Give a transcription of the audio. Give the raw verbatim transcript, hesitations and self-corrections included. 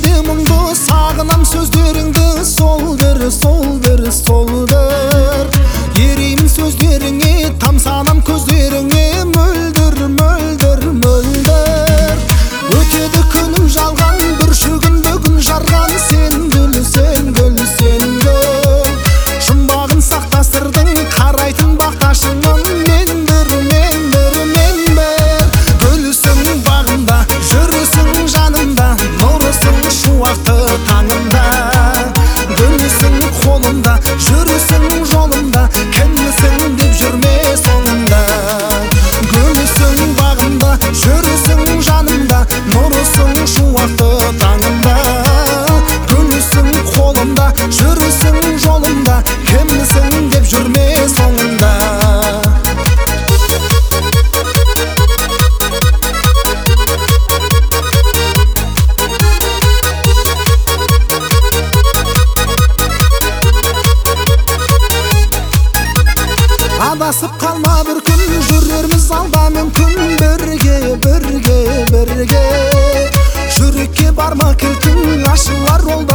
келді мұңды сағынам сөздеріңді, сол бір, сол бір, сол бір. Ереймін сөздеріңе, тамсанам көздеріңе, мөлдір, мөлдір, мөлдір. Өтеді күнім жалған, бүршігін бүгін жарған, сен гүл, сен гүл, сен гүл. Жұмбағын сақтастырдың, қарайтын бақташыңмын, мен бір, мен бір, мен бір. Гүлсің бағымда, жүрісің жанымда, нұрысың шуақты таңымда. Гүлсің қолымда, жүрісің жолымда, кімсің деп жүрме соңымда. Гүлсің бағымда, жүрісің жанымда, нұрысың шуақты таңымда. Гүлсің қолымда, жүрісің жолымда, кімсің деп жүрме соңымда. Адасып қалма бір күн, жүрерміз алда мүмкін, бірге, бірге, бірге. Жүрекке барма кілтің, ашылар ол